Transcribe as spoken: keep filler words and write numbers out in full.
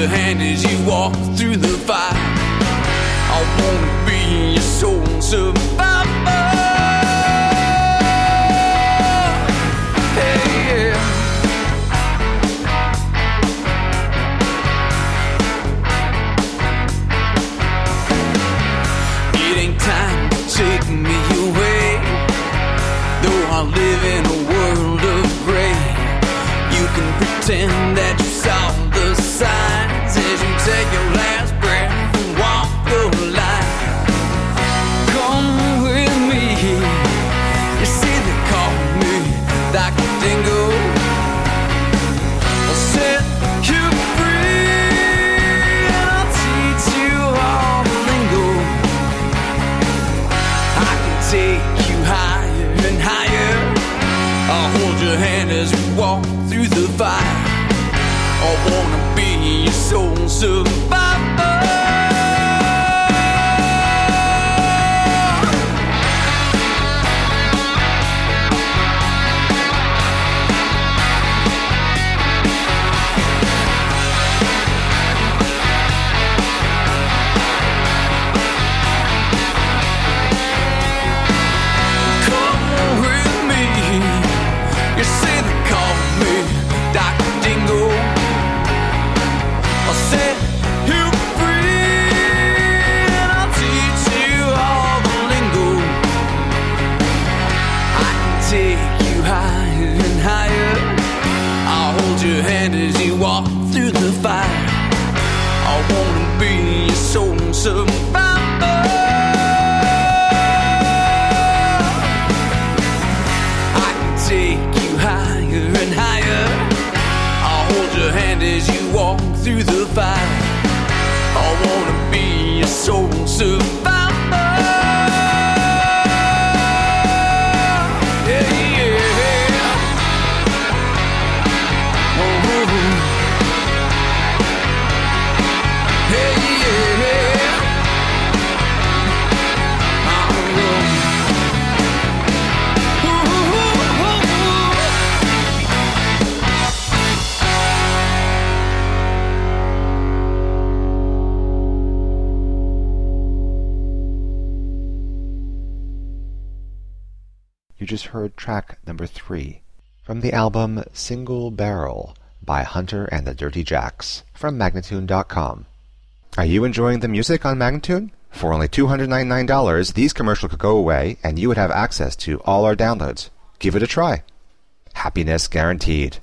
your hand as you walk through the fire. I wanna be your soul survivor. Hey, yeah. It ain't time to take me away, though I live in a world of gray. You can pretend that you saw the signs as you take your last breath and walk the line. Come with me. You see they call me Doctor Dingo. I'll set you free and I'll teach you all the lingo. I can take you higher and higher. I'll hold your hand as we walk through the fire. I wanna be your soul survivor. Come with me. You say they call me Doctor Dingo. I'll set you free and I'll teach you all the lingo. I can take you higher and higher. I'll hold your hand as you walk through the fire. I wanna be your soul survivor. I can take you higher and higher. I'll hold your hand as you walk through the fire. I wanna be your soul survivor. Yeah, yeah. Oh, hey, yeah. Oh, You just heard track number three from the album Single Barrel by Hunter and the Dirty Jacks from Magnatune dot com. Are you enjoying the music on Magnatune? For only two hundred ninety-nine dollars, these commercials could go away and you would have access to all our downloads. Give it a try. Happiness guaranteed.